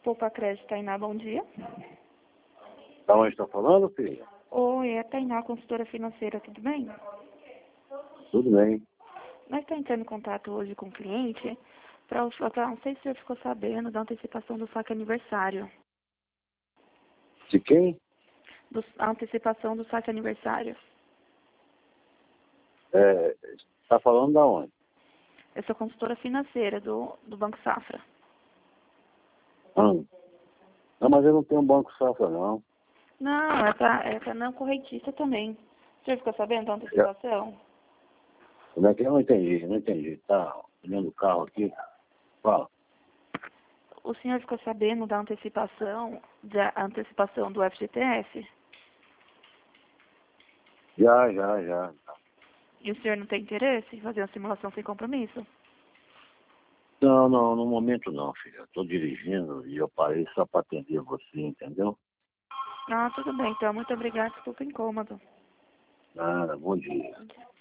Poupa Crédito, Tainá, bom dia. Da onde está falando, filha? Oi, é a Tainá, consultora financeira, tudo bem? Tudo bem. Nós estamos entrando em contato hoje com o cliente para, não sei se o senhor ficou sabendo da antecipação do saque aniversário. De quem? A antecipação do saque aniversário. Está falando da onde? Eu sou consultora financeira do Banco Safra. Não, mas eu não tenho banco safra, não. Não, é pra não correntista também. O senhor ficou sabendo da antecipação? Como é que eu não entendi. Tá olhando o carro aqui. Fala. O senhor ficou sabendo da antecipação do FGTS? Já. E o senhor não tem interesse em fazer uma simulação sem compromisso? Não, no momento não, filha. Estou dirigindo e eu parei só para atender você, entendeu? Ah, tudo bem, então. Muito obrigada. Desculpa o incômodo. Nada, bom dia.